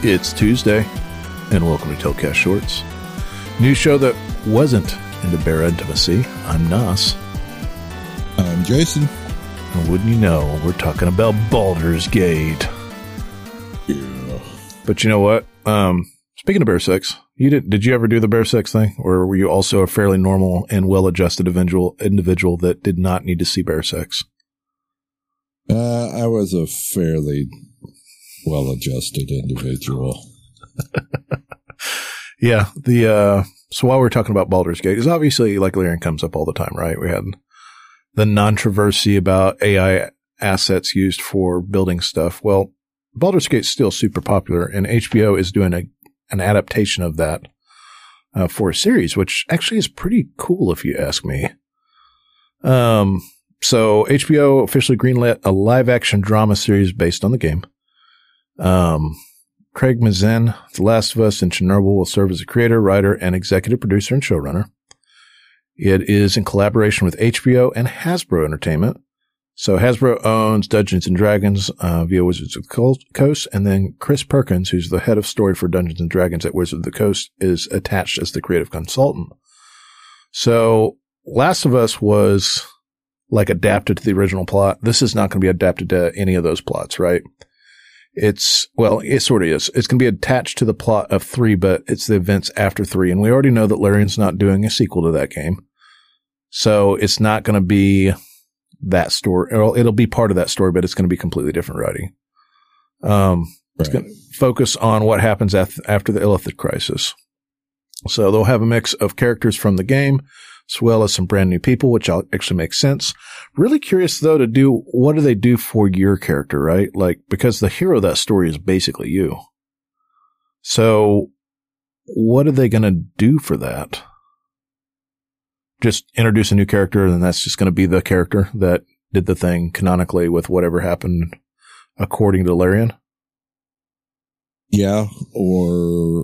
It's Tuesday, and welcome to Telcast Shorts. New show that wasn't into bear intimacy. I'm Nas. I'm Jason. And wouldn't you know, we're talking about Baldur's Gate. Yeah. But you know what? Speaking of bear sex, did you ever do the bear sex thing? Or were you also a fairly normal and well-adjusted individual that did not need to see bear sex? I was a fairly well-adjusted individual. Yeah. So while we're talking about Baldur's Gate, because obviously, like Lyrian comes up all the time, right? We had the controversy about AI assets used for building stuff. Well, Baldur's Gate's still super popular, and HBO is doing an adaptation of that for a series, which actually is pretty cool if you ask me. So HBO officially greenlit a live-action drama series based on the game. Craig Mazin, The Last of Us, and Chernobyl will serve as a creator, writer, and executive producer and showrunner. It is in collaboration with HBO and Hasbro Entertainment. So Hasbro owns Dungeons & Dragons via Wizards of the Coast, and then Chris Perkins, who's the head of story for Dungeons & Dragons at Wizards of the Coast, is attached as the creative consultant. So Last of Us was like adapted to the original plot. This is not going to be adapted to any of those plots, right? It sort of is. It's going to be attached to the plot of 3, but it's the events after 3. And we already know that Larian's not doing a sequel to that game. So it's not going to be that story. It'll be part of that story, but it's going to be completely different writing. It's going to focus on what happens after the Illithid crisis. So they'll have a mix of characters from the game, as well as some brand new people, which actually makes sense. Really curious, though, what do they do for your character, right? Like, because the hero of that story is basically you. So what are they going to do for that? Just introduce a new character, and that's just going to be the character that did the thing canonically with whatever happened according to Larian? Yeah, or,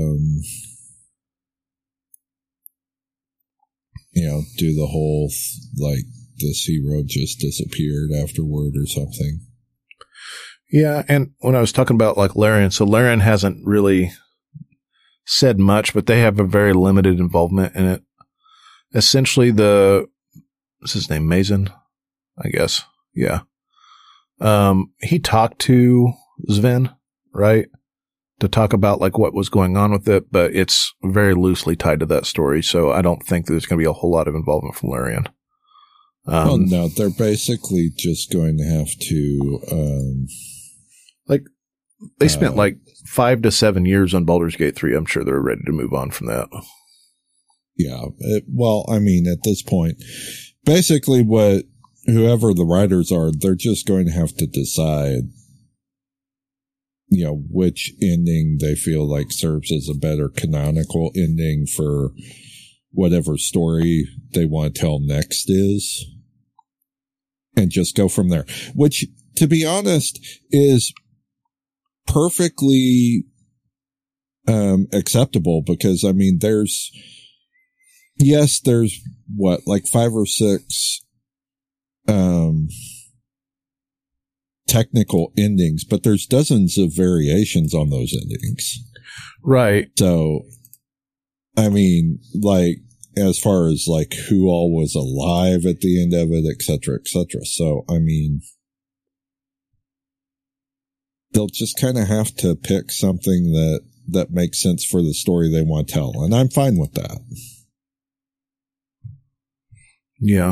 do the whole, like, this hero just disappeared afterward or something. Yeah, and when I was talking about, like, Larian, so Larian hasn't really said much, but they have a very limited involvement in it. Essentially, what's his name, Mazin, I guess. Yeah. He talked to Sven, right? To talk about like what was going on with it, but it's very loosely tied to that story. So I don't think there's going to be a whole lot of involvement from Larian. No, they're basically just going to have to, they spent 5 to 7 years on Baldur's Gate 3. I'm sure they're ready to move on from that. Yeah. At this point, basically whoever the writers are, they're just going to have to decide, which ending they feel like serves as a better canonical ending for whatever story they want to tell next is, and just go from there, which, to be honest, is perfectly acceptable, because there's 5 or 6 technical endings, but there's dozens of variations on those endings. Right. So, as far as who all was alive at the end of it, et cetera, et cetera. So, they'll just kind of have to pick something that makes sense for the story they want to tell. And I'm fine with that. Yeah.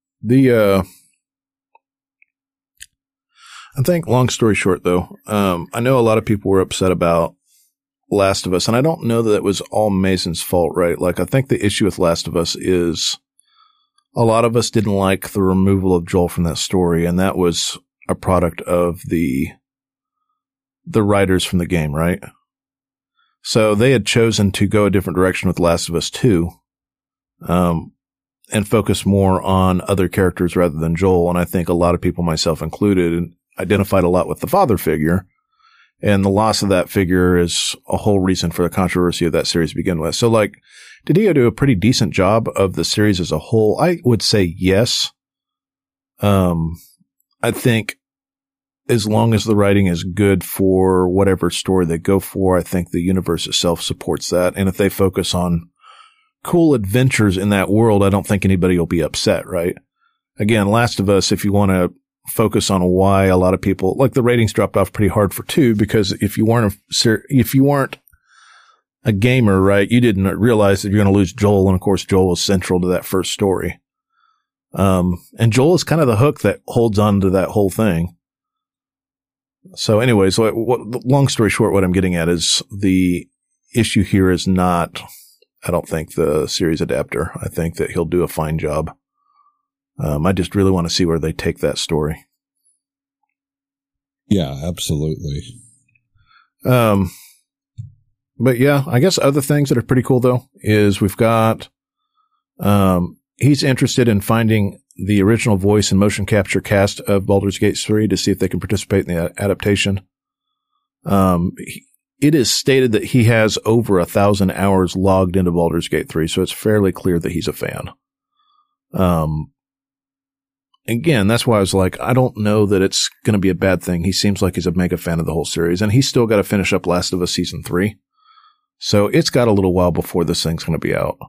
I think, long story short, though, I know a lot of people were upset about Last of Us, and I don't know that it was all Mazin's fault, right? Like, I think the issue with Last of Us is a lot of us didn't like the removal of Joel from that story, and that was a product of the writers from the game, right? So they had chosen to go a different direction with Last of Us 2, and focus more on other characters rather than Joel, and I think a lot of people, myself included, identified a lot with the father figure, and the loss of that figure is a whole reason for the controversy of that series to begin with. So, did he do a pretty decent job of the series as a whole? I would say yes. I think as long as the writing is good for whatever story they go for, I think the universe itself supports that. And if they focus on cool adventures in that world, I don't think anybody will be upset, right? Again, Last of Us, if you want to focus on why a lot of people, like the ratings dropped off pretty hard for 2, because if you weren't a gamer, right, you didn't realize that you're going to lose Joel. And of course, Joel was central to that first story. And Joel is kind of the hook that holds on to that whole thing. So anyways, long story short, what I'm getting at is the issue here is not, I don't think, the series adapter. I think that he'll do a fine job. I just really want to see where they take that story. Yeah, absolutely. But yeah, I guess other things that are pretty cool though is we've got, he's interested in finding the original voice and motion capture cast of Baldur's Gate 3 to see if they can participate in the adaptation. It is stated that he has over 1,000 hours logged into Baldur's Gate 3, so it's fairly clear that he's a fan. Again, that's why I was like, I don't know that it's going to be a bad thing. He seems like he's a mega fan of the whole series, and he's still got to finish up Last of Us Season 3. So it's got a little while before this thing's going to be out.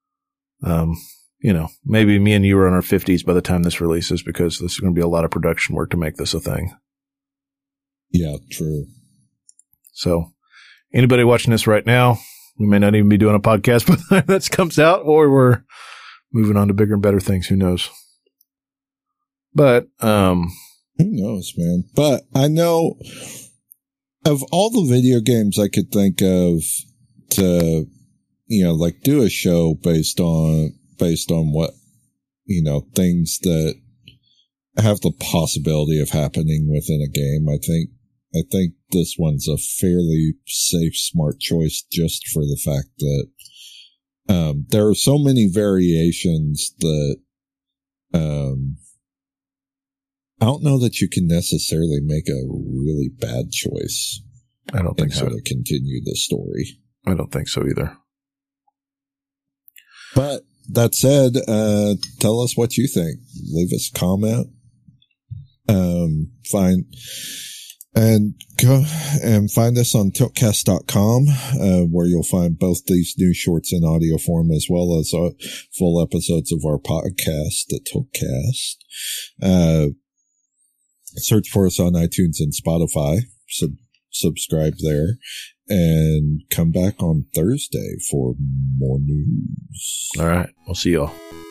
Maybe me and you are in our 50s by the time this releases, because this is going to be a lot of production work to make this a thing. Yeah, true. So anybody watching this right now, we may not even be doing a podcast by the time that comes out, or we're moving on to bigger and better things. Who knows? But, who knows, man? But I know of all the video games I could think of to, do a show based on what, things that have the possibility of happening within a game. I think this one's a fairly safe, smart choice, just for the fact that, there are so many variations that, I don't know that you can necessarily make a really bad choice. I don't think so. To continue the story. I don't think so either. But that said, tell us what you think. Leave us a comment. Find us on tiltcast.com, where you'll find both these new shorts in audio form, as well as full episodes of our podcast, the Tiltcast. Search for us on iTunes and Spotify. Subscribe there, and come back on Thursday for more news. All right. We'll see y'all.